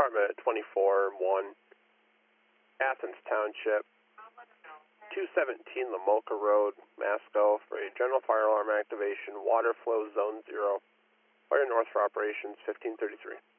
Department at 24-1, Athens Township, 217 Lamolka Road, Masco, for a general fire alarm activation, water flow zone 0. Fire north for operations 1533.